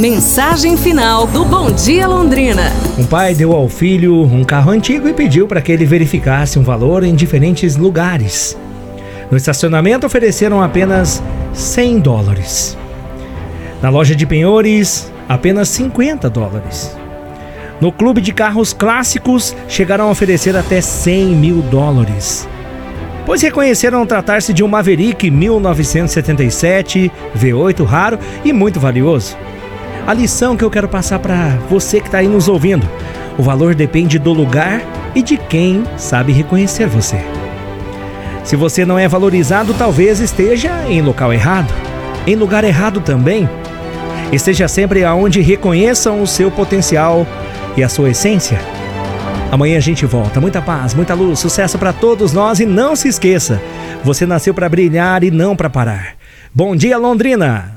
Mensagem final do Bom Dia Londrina. Um pai deu ao filho um carro antigo e pediu para que ele verificasse um valor em diferentes lugares. No estacionamento ofereceram apenas $100. Na loja de penhores, apenas $50. No clube de carros clássicos, chegaram a oferecer até $100 mil, pois reconheceram tratar-se de um Maverick 1977, V8 raro e muito valioso. A lição que eu quero passar para você que está aí nos ouvindo: o valor depende do lugar e de quem sabe reconhecer você. Se você não é valorizado, talvez esteja em local errado, em lugar errado também. Esteja sempre aonde reconheçam o seu potencial e a sua essência. Amanhã a gente volta. Muita paz, muita luz, sucesso para todos nós e não se esqueça, você nasceu para brilhar e não para parar. Bom dia, Londrina!